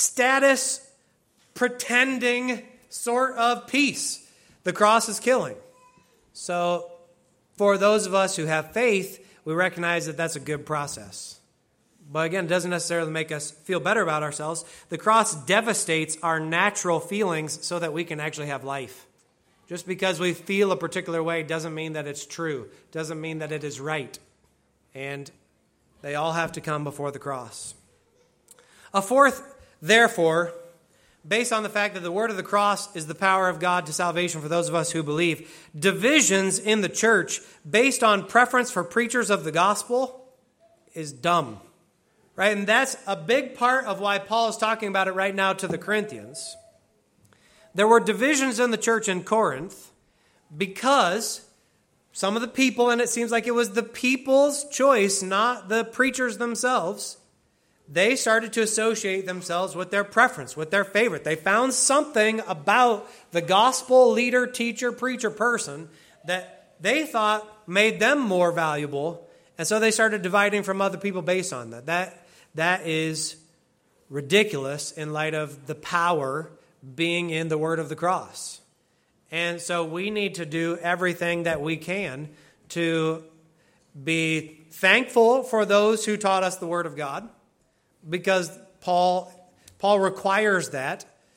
status-pretending sort of peace the cross is killing. So for those of us who have faith, we recognize that that's a good process. But again, it doesn't necessarily make us feel better about ourselves. The cross devastates our natural feelings so that we can actually have life. Just because we feel a particular way doesn't mean that it's true. Doesn't mean that it is right. And they all have to come before the cross. A fourth, therefore, based on the fact that the word of the cross is the power of God to salvation for those of us who believe, divisions in the church based on preference for preachers of the gospel is dumb. Right? And that's a big part of why Paul is talking about it right now to the Corinthians. There were divisions in the church in Corinth because some of the people, and it seems like it was the people's choice, not the preachers themselves, they started to associate themselves with their preference, with their favorite. They found something about the gospel leader, teacher, preacher person that they thought made them more valuable, and so they started dividing from other people based on that. That is ridiculous in light of the power being in the word of the cross. And so we need to do everything that we can to be thankful for those who taught us the word of God, because Paul requires that.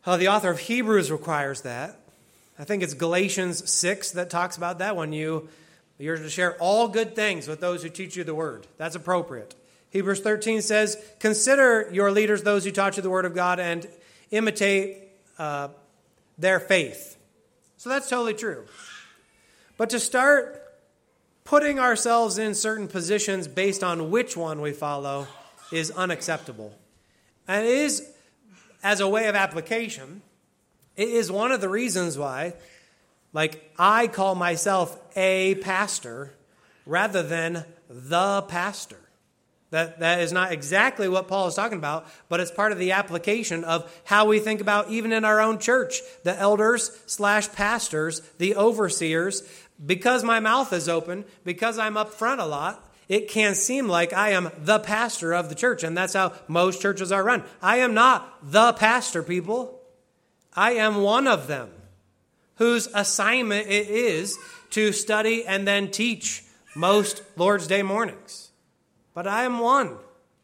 The author of Hebrews requires that. I think it's Galatians 6 that talks about that when you're to share all good things with those who teach you the word. That's appropriate. Hebrews 13 says, consider your leaders those who taught you the word of God and imitate their faith. So that's totally true. But to start putting ourselves in certain positions based on which one we follow is unacceptable. And it is, as a way of application, it is one of the reasons why, I call myself a pastor rather than the pastor. That is not exactly what Paul is talking about, but it's part of the application of how we think about even in our own church, the elders/pastors, the overseers. Because my mouth is open, because I'm up front a lot, it can seem like I am the pastor of the church, and that's how most churches are run. I am not the pastor, people. I am one of them whose assignment it is to study and then teach most Lord's Day mornings. But I am one.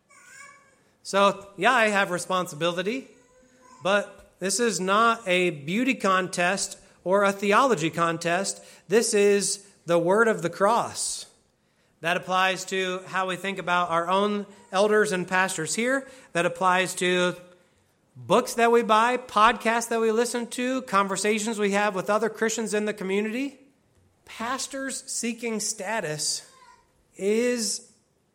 So, yeah, I have responsibility, but this is not a beauty contest or a theology contest. This is the word of the cross. That applies to how we think about our own elders and pastors here. That applies to books that we buy, podcasts that we listen to, conversations we have with other Christians in the community. Pastors seeking status is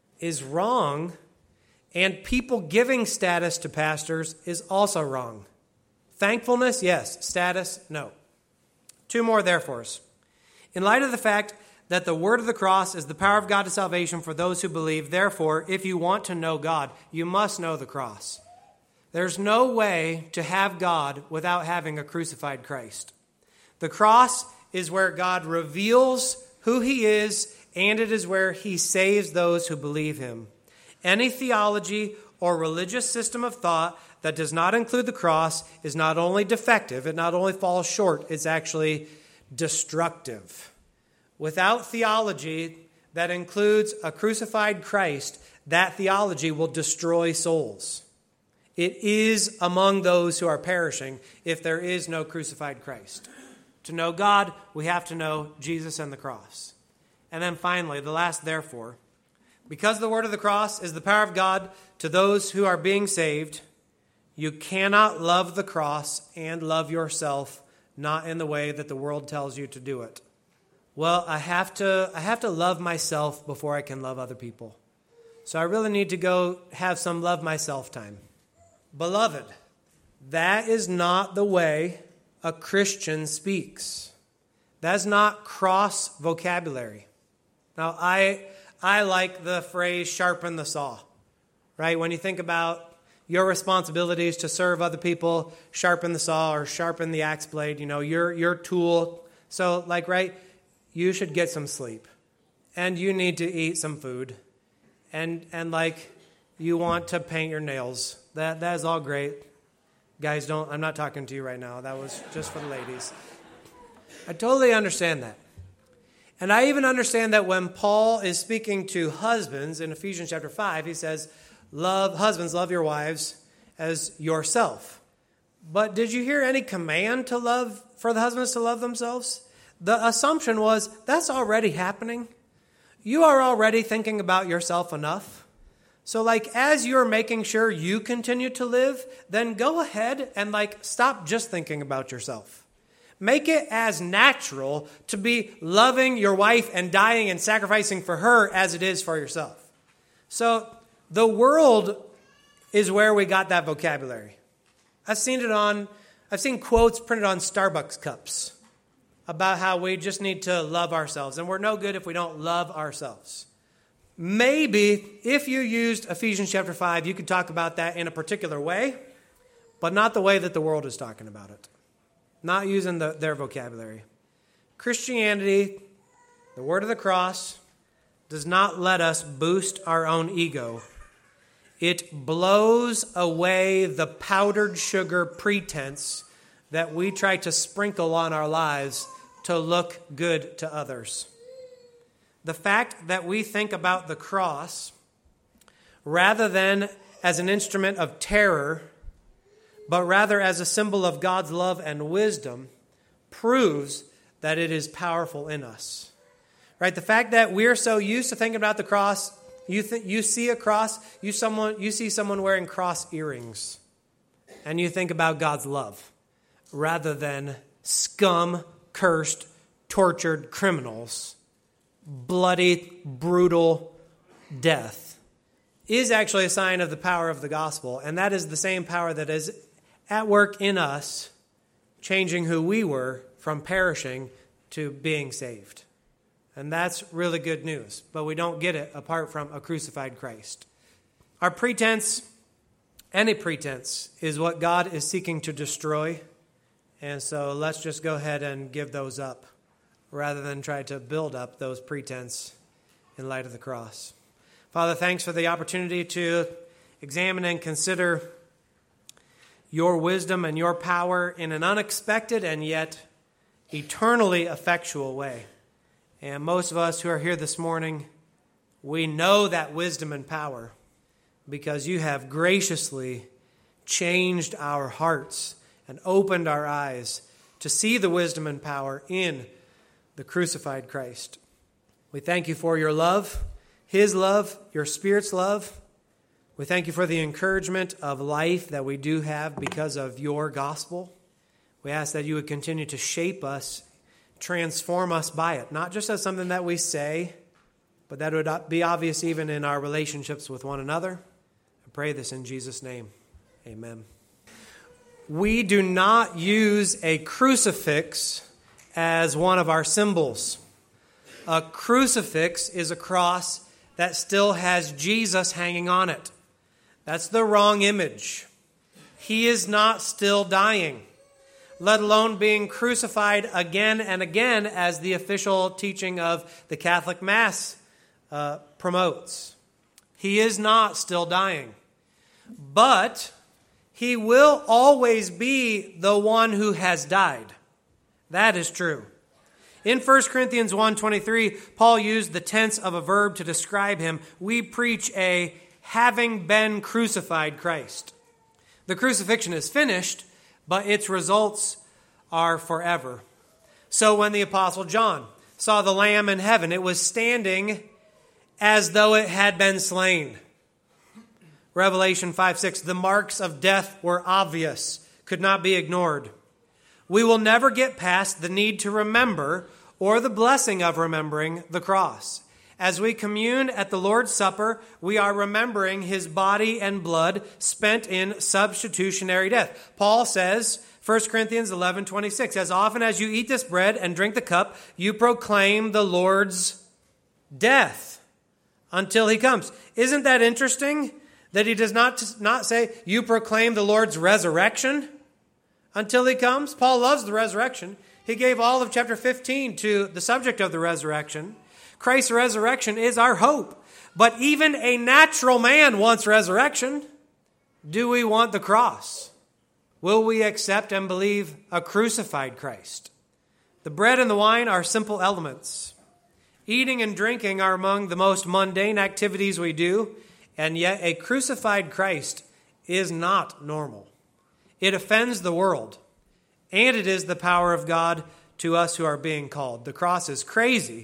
wrong, and people giving status to pastors is also wrong. Thankfulness, yes. Status, no. Two more therefores. In light of the fact that the word of the cross is the power of God to salvation for those who believe, therefore, if you want to know God, you must know the cross. There's no way to have God without having a crucified Christ. The cross is where God reveals who he is, and it is where he saves those who believe him. Any theology or religious system of thought that does not include the cross is not only defective, it not only falls short, it's actually destructive. Without theology that includes a crucified Christ, that theology will destroy souls. It is among those who are perishing if there is no crucified Christ. To know God, we have to know Jesus and the cross. And then finally, the last therefore, because the word of the cross is the power of God to those who are being saved, you cannot love the cross and love yourself, not in the way that the world tells you to do it. Well, I have to love myself before I can love other people. So I really need to go have some love myself time. Beloved, that is not the way a Christian speaks. That's not cross vocabulary. Now, I like the phrase sharpen the saw, right? When you think about your responsibilities to serve other people, sharpen the saw or sharpen the axe blade, your tool. So, right, you should get some sleep. And you need to eat some food. And you want to paint your nails. That is all great. Guys, I'm not talking to you right now. That was just for the ladies. I totally understand that. And I even understand that when Paul is speaking to husbands in Ephesians chapter 5, he says, husbands, love your wives as yourself. But did you hear any command for the husbands to love themselves? The assumption was that's already happening. You are already thinking about yourself enough. So as you're making sure you continue to live, then go ahead and stop just thinking about yourself. Make it as natural to be loving your wife and dying and sacrificing for her as it is for yourself. So the world is where we got that vocabulary. I've seen quotes printed on Starbucks cups about how we just need to love ourselves, and we're no good if we don't love ourselves. Maybe if you used Ephesians chapter 5, you could talk about that in a particular way, but not the way that the world is talking about it. Not using their vocabulary. Christianity, the word of the cross, does not let us boost our own ego. It blows away the powdered sugar pretense that we try to sprinkle on our lives to look good to others. The fact that we think about the cross rather than as an instrument of terror but rather as a symbol of God's love and wisdom, proves that it is powerful in us. Right? The fact that we're so used to thinking about the cross, you see a cross, you see someone wearing cross earrings, and you think about God's love, rather than scum, cursed, tortured criminals, bloody, brutal death, is actually a sign of the power of the gospel. And that is the same power that is at work in us, changing who we were from perishing to being saved. And that's really good news. But we don't get it apart from a crucified Christ. Our pretense, any pretense, is what God is seeking to destroy. And so let's just go ahead and give those up, rather than try to build up those pretense in light of the cross. Father, thanks for the opportunity to examine and consider your wisdom and your power in an unexpected and yet eternally effectual way. And most of us who are here this morning, we know that wisdom and power because you have graciously changed our hearts and opened our eyes to see the wisdom and power in the crucified Christ. We thank you for your love, his love, your Spirit's love. We thank you for the encouragement of life that we do have because of your gospel. We ask that you would continue to shape us, transform us by it, not just as something that we say, but that it would be obvious even in our relationships with one another. I pray this in Jesus' name. Amen. We do not use a crucifix as one of our symbols. A crucifix is a cross that still has Jesus hanging on it. That's the wrong image. He is not still dying, let alone being crucified again and again, as the official teaching of the Catholic Mass promotes. He is not still dying. But he will always be the one who has died. That is true. In 1 Corinthians 1:23, Paul used the tense of a verb to describe him. We preach a having been crucified Christ. The crucifixion is finished, but its results are forever. So when the Apostle John saw the Lamb in heaven, it was standing as though it had been slain. Revelation 5:6, the marks of death were obvious, could not be ignored. We will never get past the need to remember or the blessing of remembering the cross. As we commune at the Lord's Supper, we are remembering his body and blood spent in substitutionary death. Paul says, 1 Corinthians 11:26, as often as you eat this bread and drink the cup, you proclaim the Lord's death until he comes. Isn't that interesting? That he does not say, you proclaim the Lord's resurrection until he comes. Paul loves the resurrection. He gave all of chapter 15 to the subject of the resurrection. Christ's resurrection is our hope. But even a natural man wants resurrection. Do we want the cross? Will we accept and believe a crucified Christ? The bread and the wine are simple elements. Eating and drinking are among the most mundane activities we do. And yet a crucified Christ is not normal. It offends the world. And it is the power of God to us who are being called. The cross is crazy.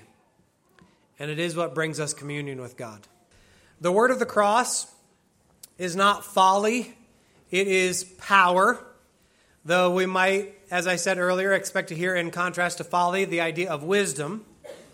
And it is what brings us communion with God. The word of the cross is not folly. It is power. Though we might, as I said earlier, expect to hear in contrast to folly the idea of wisdom.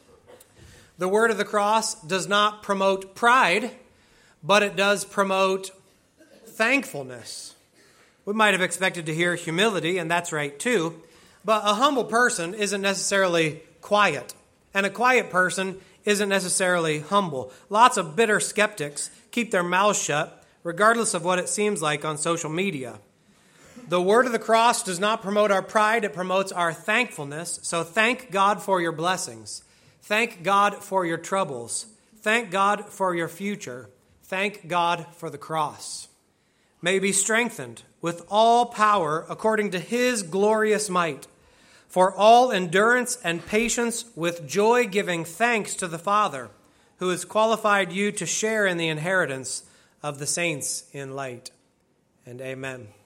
The word of the cross does not promote pride, but it does promote thankfulness. We might have expected to hear humility, and that's right too. But a humble person isn't necessarily quiet. And a quiet person isn't necessarily humble. Lots of bitter skeptics keep their mouths shut, regardless of what it seems like on social media. The word of the cross does not promote our pride, it promotes our thankfulness. So thank God for your blessings. Thank God for your troubles. Thank God for your future. Thank God for the cross. May be strengthened with all power according to his glorious might, for all endurance and patience with joy giving thanks to the Father, who has qualified you to share in the inheritance of the saints in light. And amen.